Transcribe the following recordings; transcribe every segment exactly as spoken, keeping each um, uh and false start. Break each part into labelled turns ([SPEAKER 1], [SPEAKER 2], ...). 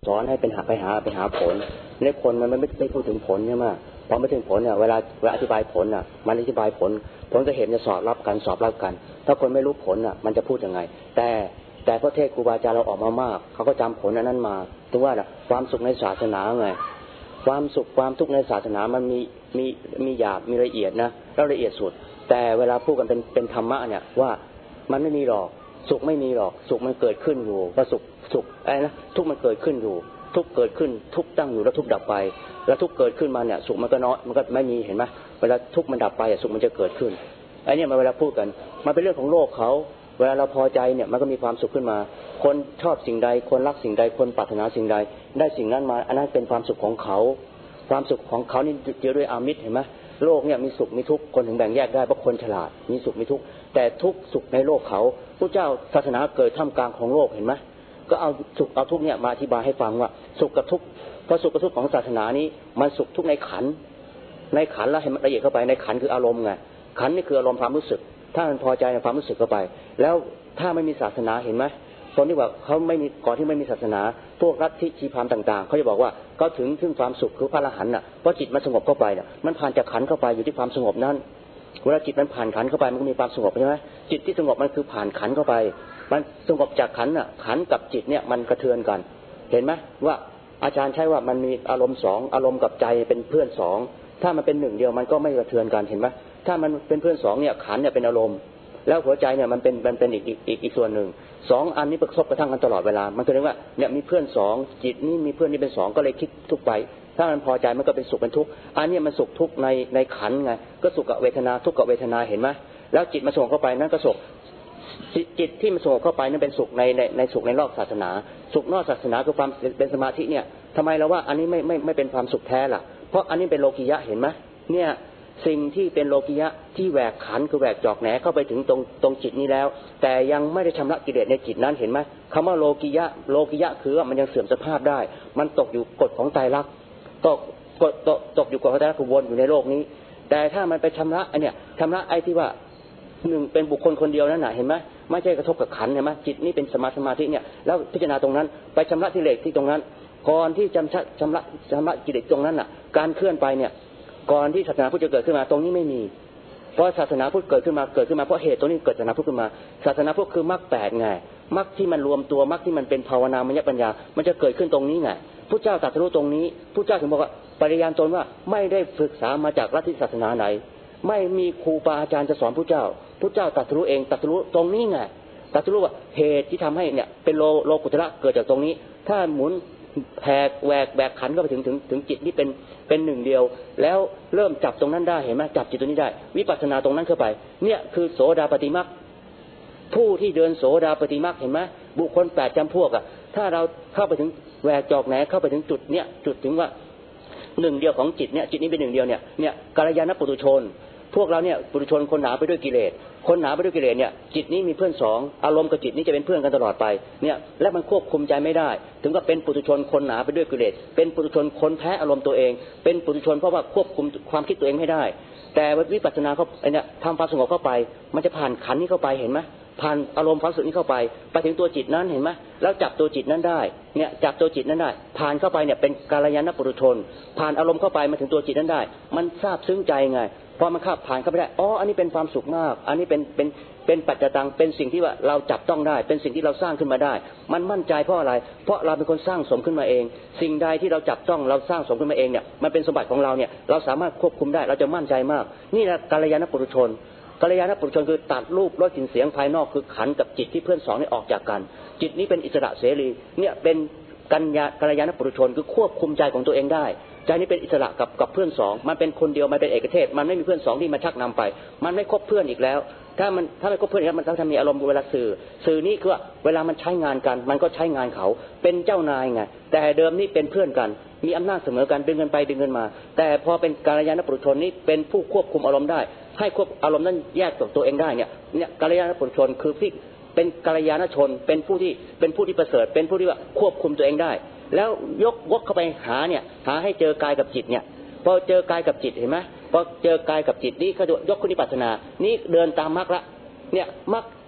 [SPEAKER 1] สอนให้เป็นหาไปหาไปหาผลในคนมันไม่ไม่พูดถึงผลใช่ไหมพอไม่ถึงผลเนี่ยเวลาเวลาอธิบายผลอ่ะมันอธิบายผลผลก็เห็นจะสอบรับกันสอบรับกันถ้าคนไม่รู้ผลอ่ะมันจะพูดยังไงแต่แต่พระเทศครูบาอาจารย์เราออกมามากเขาก็จำผลนั้นมาถึงว่าความสุขในศาสนาไงความสุขความทุกข์ในศาสนามันมีมีมีหยาบมีละเอียดนะแล้วละเอียดสุดแต่เวลาพูดกันเป็นเป็นธรรมะเนี่ยว่ามันไม่มีหรอกสุขไม่มีหรอกสุขมันเกิดขึ้นอยู่ก็สุขสุขอะไรนะทุกข์มันเกิดขึ้นอยู่ทุกข์เกิดขึ้นทุกข์ตั้งอยู่แล้วทุกข์ดับไปแล้วทุกข์เกิดขึ้นมาเนี่ยสุขมันก็น้อยมันก็ไม่มีเห็นไหมเวลาทุกข์มันดับไปสุขมันจะเกิดขึ้นไอ้นี่มาเวลาพูดกันมันเป็นเรื่องของโลกเขาเวลาเราพอใจเนี่ยมันก็มีความสุขขึ้นมาคนชอบสิ่งใดคนรักสิ่งใดคนปรารถนาสิ่งใดได้สิ่งนั้นมาอันนั้นเป็นความสุขของเขาความสุขของเขานี่เจอด้วยอามิตรเห็นไหมโลกเนี่ยมีสุขมีทุกข์คนถึงแบ่งแยกได้เพราะคนฉลาดมีสุขมีทุกข์แต่ทุกสุขในโลกเขาพระเจ้าศาสนาเกิดท่ามกลางของโลกเห็นไหมก็เอาสุขเอาทุกข์เนี่ยมาอธิบายให้ฟังว่าสุขกับทุกข์เพราะสุขกับทุกข์ของศาสนานี้มันสุขทุกข์ในขันในขันแล้วให้มันละเอียดเข้าไปในขันคืออารมณ์ไงขันนี่คืออารมณ์ความรู้สึกถ้ามันพอใจในความรู้สึกเข้าไปแล้วถ้าไม่มีศาสนาเห็นไหมตอนที่ว่าเขาไม่มีก่อนที่ไม่มีศาสนาพวกลัทธิชีพราหมณ์ต่างๆเขาจะบอกว่าก็ถึงถึงความสุขคือพระอรหันต์น่ะเพราะจิตมันสงบเข้าไปเนี่ยมันผ่านจากขันเข้าไปอยู่ที่ความสงบนั้นเวลาจิตมันผ่านขันเข้าไปมันก็มีความสงบใช่ไหมจิตที่สงบมันคือผ่านขันเข้าไปมันสงบจากขันน่ะขันกับจิตเนี่ยมันกระเทือนกันเห็นไหมว่าอาจารย์ใช้ว่ามันมีอารมณ์สองอารมณ์กับใจเป็นเพื่อนสองถ้ามันเป็นหนึ่งเดียวมันก็ไม่กระเทือนกันเห็นไหมถ้ามันเป็นเพื่อนสองเนี่ยขันเนี่ยเป็นอารมณ์แล้วหัวใจเนี่ยมันเป็นมันเป็นอีกอีกอีกส่วนหนึ่งสองอันนี้ประสบกระทั่งกันตลอดเวลามันคือเรียกว่าเนี่ยมีเพื่อนสองจิตนี่มีเพื่อนนี่เป็นสองก็เลยคิดทุกไปถ้ามันพอใจมันก็เป็นสุขเป็นทุกข์อันนี้มันสุขทุกข์ในในขันไงก็สุขกับเวทนาทุกข์กับเวทนาเห็นไหมแล้วจิตมาส่งเข้าไปนั่นก็สุขจิตที่มันส่งเข้าไปนั่นเป็นสุขในในในสุขในรอบศาสนาสุขนอกศาสนาคือความเป็นสมาธิเนี่ยทำไมเราว่าอันนี้ไม่ไม่ไม่เป็นความสุขแท้ล่ะเพราะอันนี้เป็นโลกิยะเห็นไหมเนี่ยสิ่งที่เป็นโลกิยะที่แหวกขันคือแหวกจอกแหนเข้าไปถึงตรงตรงจิตนี้แล้วแต่ยังไม่ได้ชำระกิเลสในจิตนั้นเห็นไหมคำว่าโลกิยะโลกิยะคือว่ามันยังเสื่อมสภาพได้มันตกอยู่กฎของไตรลักษณ์ตกกฎตกตกอยู่กฎของไตรลักษณ์วนอยู่ในโลกนี้แต่ถ้ามันไปชำระไอเนี่ยชำระไอที่ว่าหนึ่งเป็นบุคคลคนเดียวนั่นน่ะเห็นไหมไม่ใช่กระทบกับขันเห็นไหมจิตนี่เป็นสมาสมาธิเนี่ยแล้วพิจารณาตรงนั้นไปชำระกิเลสที่ตรงนั้นก่อนที่จำชัดชำระชำระกิเลสตรงนั้นน่ะการเคลื่อนไปเนี่ยก่อนที่ศาสนาพุทธจะเกิดขึ้นมาตรงนี้ไม่มีเพราะศาสนาพุทธเกิดขึ้นมาเกิดขึ้นมาเพราะเหตุตรงนี้เกิดศาสนาพุทธขึ้นมาศาสนาพุทธคือมรรคแปดไงมรรคที่มันรวมตัวมรรคที่มันเป็นภาวนามยปัญญามันจะเกิดขึ้นตรงนี้ไงพุทธเจ้าตรัสรู้ตรงนี้พุทธเจ้าถึงบอกว่าปริญาณตนว่าไม่ได้ศึกษามาจากลัทธิศาสนาไหนไม่มีครูบาอาจารย์จะสอนพุทธเจ้าพุทธเจ้าตรัสรู้เองตรัสรู้ตรงนี้ไงตรัสรู้ว่าเหตุที่ทำให้เนี่ยเป็นโลโลกุตระเกิดจากตรงนี้ถ้าหมุนแผกแหวกแบกขันก็ไปถึงถึงถึงจิตที่เป็นเป็นหนึ่งเดียวแล้วเริ่มจับตรงนั้นได้เห็นไหมจับจิตตรงนี้ได้วิปัสสนาตรงนั้นเข้าไปเนี่ยคือโสดาปัตติมรรคผู้ที่เดินโสดาปัตติมรรคเห็นไหมบุคคลแปดจำพวกอ่ะถ้าเราเข้าไปถึงแหวกจอกแหนเข้าไปถึงจุดเนี้ยจุดถึงว่าหนึ่งเดียวของจิตเนี่ยจิตนี้เป็นหนึ่งเดียวเนี่ยเนี่ยกัลยาณปุถุชนพวกเราเนี่ยปุถุชนคนหนาไปด้วยกิเลสคนหนาไปด้วยกิเลสเนี่ยจิตนี้มีเพื่อนสองอารมณ์กับจิตนี้จะเป็นเพื่อนกันตลอดไปเนี่ยและมันควบคุมใจไม่ได้ถึงกับเป็นปุถุชนคนหนาไปด้วยกิเลสเป็นปุถุชนคนแพ้อารมณ์ตัวเองเป็นปุถุชนเพราะว่าควบคุมความคิดตัวเองไม่ได้แต่วิปัสสนาเขาเนี่ยทำความสงบเข้าไปมันจะผ่านขันนี้เข้าไปเห็นไหมผ่านอารมณ์ความรู้สึกนี้เข้าไปไปถึงตัวจิตนั้นเห็นไหมแล้วจับตัวจิตนั้นได้เนี่ยจับตัวจิตนั้นได้ผ่านเข้าไปเนี่ยเป็นกัลยาณปุถุชนผ่านอารมณ์เข้าไปมาถึงตัวจิตนั้นได้มันซาบซึ้งใจไงพอมันข้ามผ่านเข้าไปได้อ๋ออันนี้เป็นความสุขมากอันนี้เป็นเป็นเป็นปัจจตังเป็นสิ่งที่ว่าเราจับต้องได้เป็นสิ่งที่เราสร้างขึ้นมาได้มันมั่นใจเพราะอะไรเพราะเราเป็นคนสร้างสมขึ้นมาเองสิ่งใดที่เราจับต้องเราสร้างสมขึ้นมาเองเนี่ยมันเป็นสมบัติของเราเนี่ยเราสามารถควบคุมได้เราจะมั่นใจมากนี่แหละกัลยาณปุถุชนกัลยาณปุถุชนคือตัดรูปรสกลิ่นเสียงภายนอกคือขันกับจิตที่เพื่อนสองนี่ออกจากกันจิตนี้เป็นอิสระเสรีเนี่ยเป็นกัลยากัลยาณปุถุชนคือควบคุมใจของตัวเองได้ใจนี้เป็นอิสระกับกับเพื่อนสองมันเป็นคนเดียวมันเป็นเอกเทศมันไม่มีเพื่อนสองที่มาชักนำไปมันไม่คบเพื่อนอีกแล้วถ้ามันถ้าไม่คบเพื่อนแล้วมันต้องทำมีอารมณ์เวลาสื่อสื่อนี้คือเวลามันใช้งานกันมันก็ใช้งานเขาเป็นเจ้านายไงแต่เดิมนี่เป็นเพื่อนกันมีอำนาจเสมอกันดึงเงินไปดึงเงินมาแต่พอเป็นกัลยาณปุถุชนนี้เป็นผู้ควบคุมอารมณ์ได้ให้ควบอารมณ์นั้นแยกจากตัวเองได้เนี่ยเนี่ยกัลยาณปุถุชนคือที่เป็นกัลยาณชนเป็นผู้ที่เป็นผู้ที่ประเสริฐเป็นผู้ที่ว่าควบคุมตัวเองได้แล้วยกวกเข้าไปหาเนี่ยหาให้เจอกายกับจิตเนี่ยพอเจอกายกับจิตเห็นไหมพอเจอกายกับจิตนี่เขายกขึ้นวิปัสสนานี่เดินตามมรรคละเนี่ยมรรคมรรค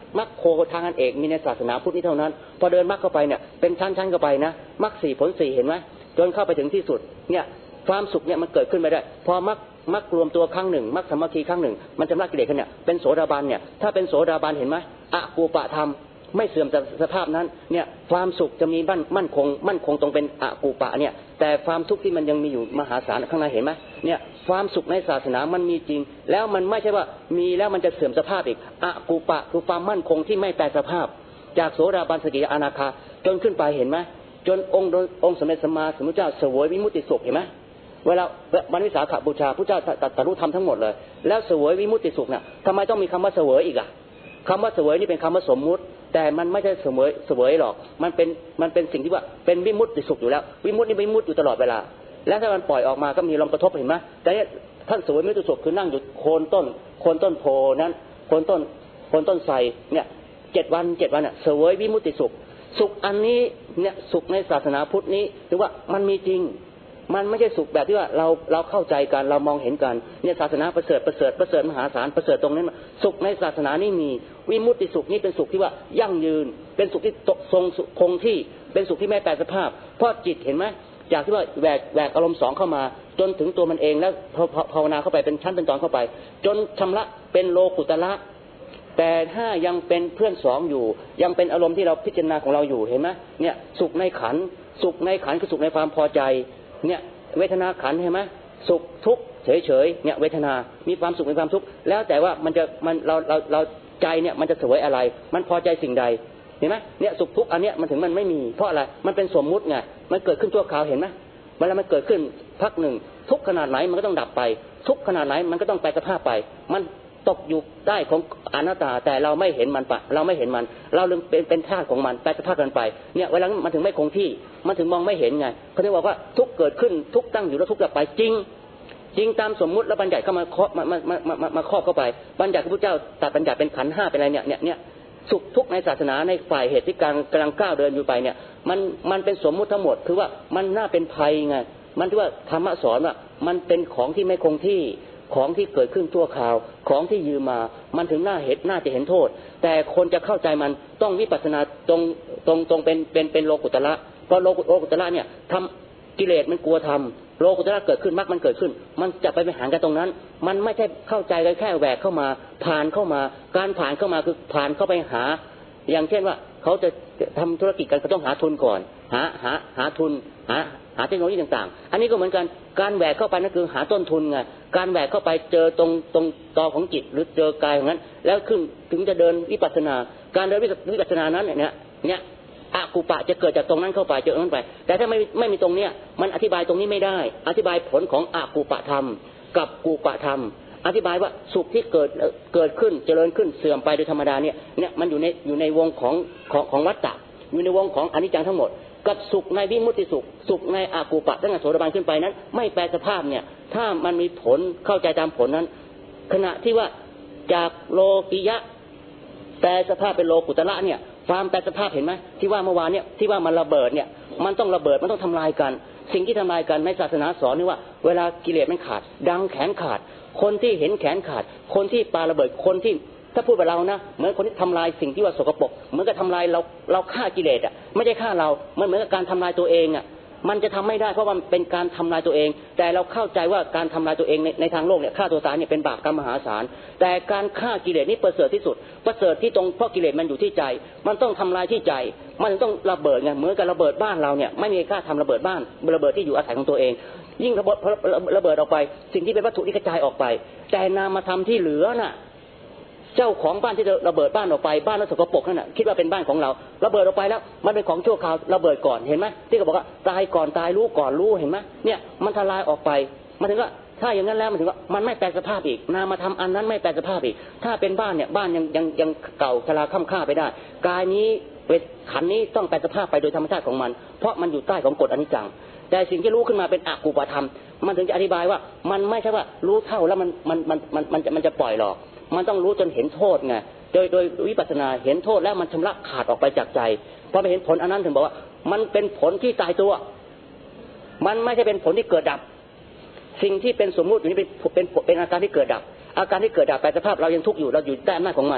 [SPEAKER 1] มรรคโคทางอันเอกมีในศาสนาพุทธนี้เท่านั้นพอเดินมรรคเข้าไปเนี่ยเป็นชั้นๆเข้าไปนะมรรคสี่ผลสี่เห็นไหมจนเข้าไปถึงที่สุดเนี่ยความสุขเนี่ยมันเกิดขึ้นไม่ได้พอมรรคมรรครวมตัวครั้งหนึ่งมรรคสามัคคีครั้งหนึ่งมันชำระกิเลสกันเนี่ยเป็นโสดาบันเนี่ยถ้าเป็นโสดาบันเห็นไหมอะกูปะธรรมไม่เสื่อมจากสภาพนั้นเนี่ยความสุขจะมีมั่นมั่นคงมั่นคงตรงเป็นอะกูปะเนี่ยแต่ความทุกข์ที่มันยังมีอยู่มหาศาลข้างในเห็นไหมเนี่ยความสุขในศาสนามันมีจริงแล้วมันไม่ใช่ว่ามีแล้วมันจะเสื่อมสภาพอีกอะกูปะคือความมั่นคงที่ไม่แปรสภาพจากโสดาบันสกิทาอนาคาจนขึ้นไปเห็นไหมจนองค์องค์สมเด็จสัมมาสัมพุทธเจ้าเสวยวิมุตติสุขเห็นไหมเวลาวันวิสาขบูชาพระเจ้าตรัสรู้ธรรมทั้งหมดเลยแล้วเสวยวิมุตติสุขเนี่ยทำไมต้องมีคำว่าเสวยอีกอ่ะคำว่าเสวยนี่เป็นคำว่าสมมุติแต่มันไม่ใช่เสวยเสวยหรอกมันเป็นมันเป็นสิ่งที่ว่าเป็นวิมุตติสุขอยู่แล้ววิมุตตินี่วิมุตติอยู่ตลอดเวลาแล้วถ้ามันปล่อยออกมาก็มีลมกระทบเห็นไหมแต่เนี่ยท่านเสวยวิมุตติสุขคือนั่งอยู่โคนต้นโคนต้นโพนั้นโคนต้นโคนต้นไทรเนี่ยเจ็ดวันเจ็ดวันเนี่ยเสวยวิมุตติสุขสุขอันนี้เนี่ยสุขในศาสนาพุทธนี้ถือว่ามันมีจริงมันไม่ใช่สุขแบบที่ว่าเราเราเข้าใจกันเรามองเห็นกันเนี่ยศาสนาประเสริฐประเสริฐประเสริฐมหาศาลประเสริฐตรงนั้นสุขในศาสนานี่มีวิมุตติสุขนี่เป็นสุขที่ว่ายั่งยืนเป็นสุขที่ทรงคงที่เป็นสุขที่ไม่แปรสภาพเพราะจิตเห็นไหมจากที่ว่าแหวกแหวกอารมณ์สองเข้ามาจนถึงตัวมันเองแล้วภาวนาเข้าไปเป็นชั้นเป็นตอนเข้าไปจนชำระเป็นโลกุตระแต่ถ้ายังเป็นเพื่อนสองอยู่ยังเป็นอารมณ์ที่เราพิจารณาของเราอยู่เห็นไหมเนี่ยสุขในขันสุขในขันคือสุขในความพอใจเนี่ยเวทนาขันเห็นไหมสุขทุกข์เฉยๆเนี่ยเวทนามีความสุขมีความทุกข์แล้วแต่ว่ามันจะมันเราเราเราใจเนี่ยมันจะเสวยอะไรมันพอใจสิ่งใดเห็นไหมเนี่ยสุขทุกข์อันเนี้ยมันถึงมันไม่มีเพราะอะไรมันเป็นสมมุติไงมันเกิดขึ้นชั่วคราวเห็นไหมเวลามันเกิดขึ้นพักหนึ่งทุกขนาดไหนมันก็ต้องดับไปทุกขนาดไหนมันก็ต้องแปรสภาพไปมันตกอยู่ใต้ของอนัตตาแต่เราไม่เห็นมันปะเราไม่เห็นมันเราลืมเป็นเป็นธาตุของมันแปรสภาพกันไปเนี่ยเวลามันถึงไม่คงที่มันถึงมองไม่เห็นไงเขาถึงบอกว่าทุกเกิดขึ้นทุกตั้งอยู่แล้วทุกดับไปจริงจริงตามสมมุติแล้วบัญญัติเข้ามาเคาะมามามามามาครอบเข้าไปบัญญัติที่พระเจ้าตรัสบัญญัติเป็นขันธ์ห้าเป็นอะไรเนี่ยเนี่ยเนี่ยสุขทุกข์ในศาสนาในฝ่ายเหตุที่กำลังกำลังก้าวเดินอยู่ไปเนี่ยมันมันเป็นสมมุติทั้งหมดคือว่ามันน่าเป็นภัยไงมันที่ว่าธรรมะสอนว่ามันเป็นของที่ไม่คงที่ของที่เกิดขึ้นชั่วคราวของที่ยืมมามันถึงหน้าเหตุน่าจะเห็นโทษแต่คนจะเข้าใจมันต้องวิปัสสนาตรงตรงตรงเป็นเป็นเป็นโลกุตระเพราะโลกุตระเนี่ยทำกิเลสมันกลัวทำโลกุตระเกิดขึ้นมรรคมันเกิดขึ้นมันจะไปไปหากันตรงนั้นมันไม่ใช่เข้าใจกันแค่แหวกเข้ามาผ่านเข้ามาการผ่านเข้ามาคือผ่านเข้าไปหาอย่างเช่นว่าเขาจะทำธุรกิจกันเขาต้องหาทุนก่อนหาหาหาทุนหาหาเทคโนโลยีต่างๆอันนี้ก็เหมือนกันการแหวกเข้าไปนั่นคือหาต้นทุนไงการแหวกเข้าไปเจอตรงตรงตอของจิตหรือเจอกายของนั้นแล้วขึ้นถึงจะเดินวิปัสสนาการเดินวิปัสสนานั้นเนี่ยเนี่ยอะกุปะจะเกิดจากตรงนั้นเข้าไปเจอตรงนั้นไปแต่ถ้าไม่ไม่มีตรงเนี้ยมันอธิบายตรงนี้ไม่ได้อธิบายผลของอะกุปะธรรมกับกุปะธรรมอธิบายว่าสุขที่เกิดเกิดขึ้นเจริญขึ้นเสื่อมไปโดยธรรมดาเนี่ยเนี่ยมันอยู่ในอยู่ในวงของของของวัฏฏะอยู่ในวงของอนิจจังทั้งหมดกับสุขในวิมุตติสุขสุขในอากูปะตั้งแต่โสดาบันขึ้นไปนั้นไม่แปรสภาพเนี่ยถ้ามันมีผลเข้าใจตามผลนั้นขณะที่ว่าจากโลกิยะแปรสภาพเป็นโลกุตระเนี่ยความแปรสภาพเห็นไหมที่ว่าเมื่อวานเนี่ยที่ว่ามันระเบิดเนี่ยมันต้องระเบิดมันต้องทำลายกันสิ่งที่ทำลายกันในศาสนาสอนนี่ว่าเวลากิเลสมันขาดดังแขนขาดคนที่เห็นแขนขาดคนที่ปาระเบิดคนที่ถ้าพูดแบบเรานะเหมือนคนที่ทำลายสิ่งที่ว่าสกปรกเหมือนกับทำลายเราเราฆ่ากิเลสอ่ะไม่ใช่ฆ่าเรามันเหมือนกับการทำลายตัวเองอ่ะมันจะทำไม่ได้เพราะว่ามันเป็นการทำลายตัวเองแต่เราเข้าใจว่าการทำลายตัวเองในในทางโลกเนี่ยฆ่าตัวตายเนี่ยเป็นบาปกรรมมหาศาลแต่การฆ่ากิเลสนี่ประเสริฐที่สุดประเสริฐที่ตรงเพราะกิเลสมันอยู่ที่ใจมันต้องทำลายที่ใจมันต้องระเบิดไงเหมือนกับระเบิดบ้านเราเนี่ยไม่มีกล้าทำระเบิดบ้านระเบิดที่อยู่อาศัยของตัวเองยิ่งระเบิดระเบิดออกไปสิ่งที่เป็นวัตถุที่กระจายออกไปแต่นามธรรมที่เหลือน่ะเจ้าของบ้านที่ระเบิดบ้านออกไปบ้านนั้นสกปรกนั่นน่ะคิดว่าเป็นบ้านของเราระเบิดออกไปแล้วมันเป็นของชั่วคราวระเบิดก่อนเห็นไหมที่เขาบอกว่าตายก่อนตายรู้ก่อนรู้เห็นไหมเนี่ยมันทลายออกไปมันถึงว่าถ้าอย่างนั้นแล้วมันถึงว่ามันไม่แปรสภาพอีกนามธรรมอันนั้นไม่แปรสภาพอีกถ้าเป็นบ้านเนี่ยบ้านยังยังยังเก่าชราค่ำค่าไปได้กายนี้เวทขันนี้ต้องแปรสภาพไปโดยธรรมชาติของมันเพราะมันอยู่ใต้ของกฎอนิจจังแต่สิ่งที่รู้ขึ้นมาเป็นอกุปธรรมมันถึงจะอธิบายว่ามันไม่ใช่ว่ารู้เท่าแล้วมันมันมันมันมันจะมันจะปล่อยหรอกมันต้องรู้จนเห็นโทษไงโดยโดยวิปัสสนาเห็นโทษแล้วมันชำระขาดออกไปจากใจพอไปเห็นผลอันนั้นถึงบอกว่ามันเป็นผลที่ตายตัวมันไม่ใช่เป็นผลที่เกิดดับสิ่งที่เป็นสมมุติอยู่นี่เป็นเป็นเป็นอาการที่เกิดดับอาการที่เกิดดับแปลสภาพเรายังทุกข์อยู่เราอยู่ใต้อำนาจของมันแ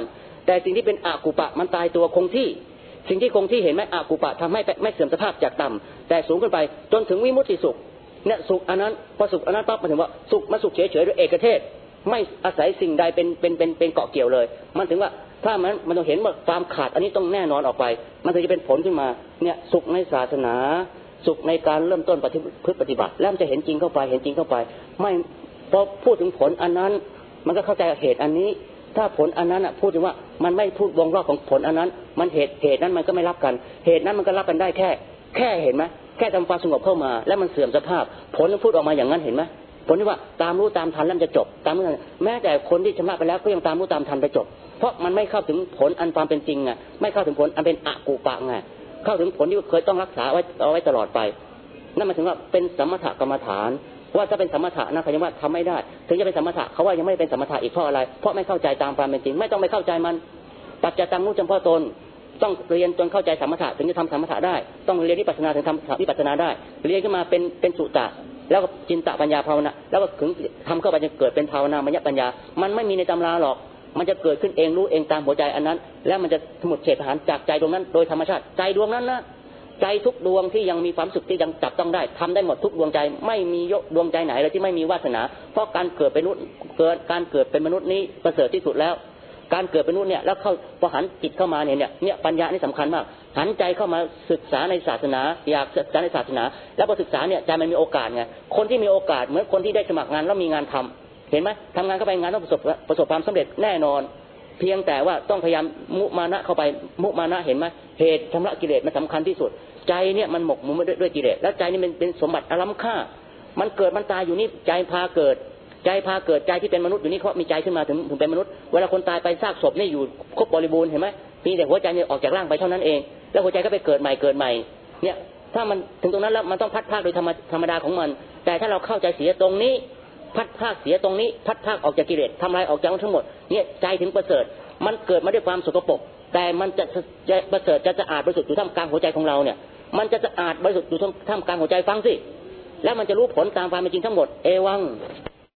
[SPEAKER 2] แต่สิ่งที่เป็นอกุปะมันตายตัวคงที่สิ่งที่คงที่เห็นไหมอกุปะทำให้ไม่เสื่อมสภาพจากต่ำแต่สูงขึ้นไปจนถึงวิมุตติสุขเนี่ยสุขอันนั้นพอสุขอันนั้นปั๊บมันถึงว่าสุขมาสุขเฉยๆโดยเอกเทศไม่อาศัยสิ่งใดเป็นเป็นเป็นเป็นเกาะเกี่ยวเลยมันถึงว่าถ้ามันมันต้องเห็นว่าความขาดอันนี้ต้องแน่นอนออกไปมันถึงจะเป็นผลขึ้นมาเนี่ยสุขในศาสนาสุขในการเริ่มต้นปฏิพฤติปฏิบัติแล้วมันจะเห็นจริงเข้าไปเห็นจริงเข้าไปไม่พอพูดถึงผลอันนั้นมันก็เข้าใจเหตุอันนี้ถ้าผลอันนั้นอ่ะพูดถึงว่ามันไม่พูดวงรอบของผลอันนั้นมันเหตุเหตุนั้นมันก็ไม่รับกันเหตุนั้นมันก็รับกันได้แค่แค่เห็นไหมแค่ทำความสงบเข้ามาแล้วมันเสื่อมสภาพผลมันพูดออกมาอย่างนั้นเห็นไหมผลที่ว่าตามรู้ตามทันแล้วมันจะจบตามรู้แม้แต่คนที่ชำระไปแล้วก็ยังตามรู้ตามทันไปจบเพราะมันไม่เข้าถึงผลอันความเป็นจริงไงไม่เข้าถึงผลอันเป็นอกุปะไงเข้าถึงผลที่เคยต้องรักษาไว้เอาไว้ตลอดไปนั่นหมายถึงว่าเป็นสมถกรรมฐานว่าถ้าเป็นสมถะนะเขายังว่าทำไม่ได้ถึงจะเป็นสมถะเขาว่ายังไม่เป็นสมถะอีกเพราะอะไรเพราะไม่เข้าใจตามความเป็นจริงไม่ต้องไปเข้าใจมันปัจจตังรู้เฉพาะตนต้องเรียนจนเข้าใจสมถะถึงจะทำสมถะได้ต้องเรียนวิปัสสนาถึงทำวิปัสสนาได้เรียนขึ้นมาเป็นเป็นสุตตะแล้วก็จินตปัญญาภาวนาแล้วก็ถึงทำเข้าไปจะเกิดเป็นภาวนามยปัญญามันไม่มีในตำราหรอกมันจะเกิดขึ้นเองรู้เองตามหัวใจอันนั้นแล้วมันจะสมุดเฉดฐานจากใจดวงนั้นโดยธรรมชาติใจดวงนั้นนะใจทุกดวงที่ยังมีความสุขที่ยังจับต้องได้ทำได้หมดทุกดวงใจไม่มีดวงใจไหนเลยที่ไม่มีวาสนาเพราะการเกิดเป็นมนุษย์เกิดการเกิดเป็นมนุษย์นี้ประเสริฐที่สุดแล้วการเกิดเป็นมนุษย์เนี่ยแล้วเข้าพอหันจิตเข้ามาเนี่ยเนี่ยเนี่ยปัญญานี่สำคัญมากหันใจเข้ามาศึกษาในศาสนาอยากศึกษาในศาสนาแล้วพอศึกษาเนี่ยใจมันมีโอกาสไงคนที่มีโอกาสเหมือนคนที่ได้สมัครงานแล้วมีงานทำเห็นไหมทำงานเข้าไปงานต้องประสบประสบความสำเร็จแน่นอนเพียงแต่ว่าต้องพยายามมุมานะเข้าไปมุมานะเห็นไหมเหตุชำระกิเลสมันสำคัญที่สุดใจเนี่ยมันหมกมุ่นด้วยด้วยกิเลสแล้วใจนี่มันเป็นสมบัติอล้ำค่ามันเกิดมันตายอยู่นี่ใจพาเกิดใจพาเกิดใจที่เป็นมนุษย์อยู่นี่เขามีใจขึ้นมาถึงถึงเป็นมนุษย์เวลาคนตายไปซากศพนี่อยู่ครบบริบูรณ์เห็นไหมมีแต่หัวใจเนี่ยออกจากร่างไปเท่านั้นเองแล้วหัวใจก็ไปเกิดใหม่เกิดใหม่เนี่ยถ้ามันถึงตรงนั้นแล้วมันต้องพัดพากโดยธรรมธรรมดาของมันแต่ถ้าเราเข้าใจเสียตรงนี้พัดพากเสียตรงนี้พัดพากออกจากกิเลสทำลายออกจากทั้งหมดเนี่ยใจถึงประเสริฐมันเกิดมาด้วยความสกปรกแต่มันจะจะประเสริฐจะสะอาดบริสุทธิ์อยู่ท่ามกลางหัวใจของเราเนี่ยมันจะสะอาดบริสุทธิ์อยู่ท่ามกลางหัวใจฟังสิแล้วมันจะรู้ผลตามความเป็นจริงทั้งหมดเอวัง